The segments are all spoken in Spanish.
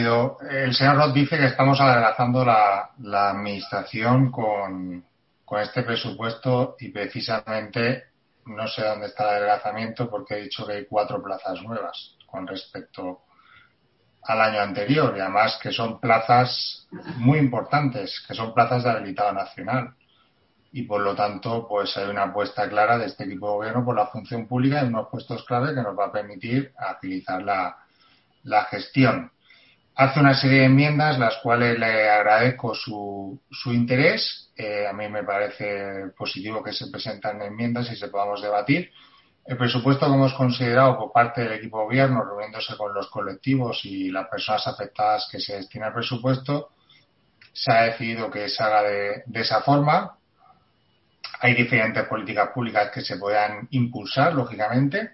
El señor Roth dice que estamos adelgazando la administración con este presupuesto y precisamente no sé dónde está el adelgazamiento porque he dicho que hay 4 plazas nuevas con respecto al año anterior y además que son plazas muy importantes, que son plazas de habilitado nacional y por lo tanto pues hay una apuesta clara de este equipo de gobierno por la función pública en unos puestos clave que nos va a permitir agilizar la gestión. Hace una serie de enmiendas, las cuales le agradezco su interés. A mí me parece positivo que se presenten enmiendas y se podamos debatir. El presupuesto que hemos considerado por parte del equipo de gobierno, reuniéndose con los colectivos y las personas afectadas que se destina al presupuesto, se ha decidido que se haga de esa forma. Hay diferentes políticas públicas que se puedan impulsar, lógicamente,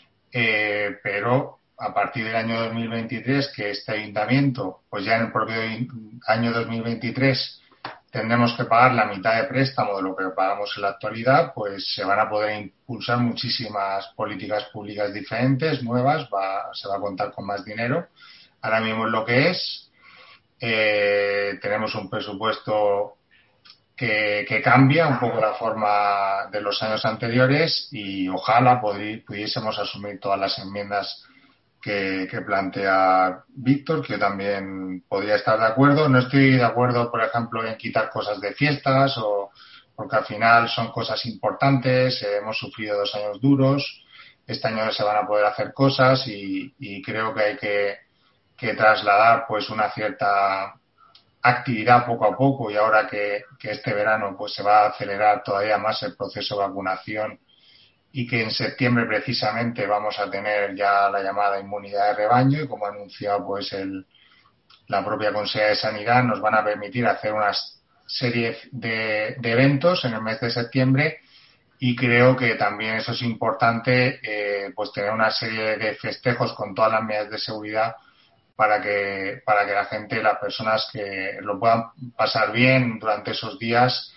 pero a partir del año 2023, que este ayuntamiento, pues ya en el propio año 2023 tendremos que pagar la mitad de préstamo de lo que pagamos en la actualidad, pues se van a poder impulsar muchísimas políticas públicas diferentes, nuevas, se va a contar con más dinero. Ahora mismo es lo que es. Tenemos un presupuesto que cambia un poco la forma de los años anteriores y ojalá pudiésemos asumir todas las enmiendas que plantea Víctor, que yo también podría estar de acuerdo. No estoy de acuerdo, por ejemplo, en quitar cosas de fiestas porque al final son cosas importantes. Hemos sufrido 2 años duros. Este año se van a poder hacer cosas y creo que hay que trasladar pues una cierta actividad poco a poco y ahora que este verano pues se va a acelerar todavía más el proceso de vacunación y que en septiembre precisamente vamos a tener ya la llamada inmunidad de rebaño y como ha anunciado pues la propia Consejería de Sanidad nos van a permitir hacer una serie de eventos en el mes de septiembre y creo que también eso es importante pues tener una serie de festejos con todas las medidas de seguridad para que la gente, las personas que lo puedan pasar bien durante esos días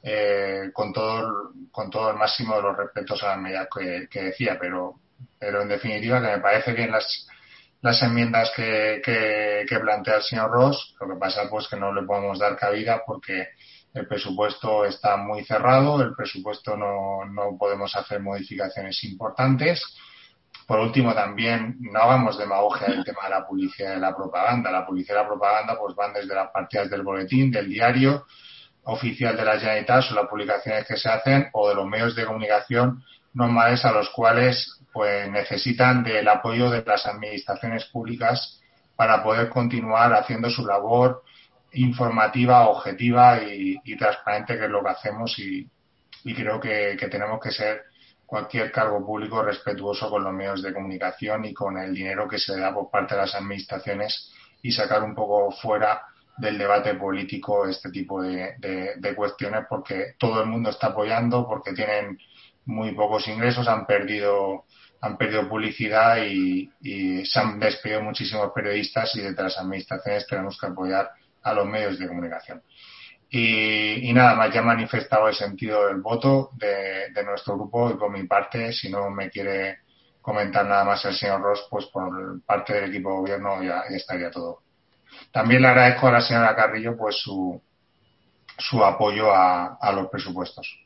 con todo el máximo de los respetos a las medidas que decía, pero en definitiva que me parece bien las enmiendas que plantea el señor Ross. Lo que pasa pues que no le podemos dar cabida porque el presupuesto está muy cerrado, el presupuesto no podemos hacer modificaciones importantes. Por último, también no hagamos demagogia del tema de la publicidad y de la propaganda. La publicidad y la propaganda pues van desde las partidas del boletín, del diario oficial de la Generalitat, o las publicaciones que se hacen, o de los medios de comunicación normales a los cuales pues necesitan del apoyo de las administraciones públicas para poder continuar haciendo su labor informativa, objetiva y transparente, que es lo que hacemos y creo que tenemos que ser cualquier cargo público respetuoso con los medios de comunicación y con el dinero que se da por parte de las administraciones y sacar un poco fuera del debate político este tipo de cuestiones porque todo el mundo está apoyando, porque tienen muy pocos ingresos, han perdido publicidad y se han despedido muchísimos periodistas y desde las administraciones tenemos que apoyar a los medios de comunicación. Y nada más, ya he manifestado el sentido del voto de nuestro grupo y por mi parte, si no me quiere comentar nada más el señor Ross, pues por parte del equipo de gobierno ya estaría todo. También le agradezco a la señora Carrillo pues su apoyo a los presupuestos.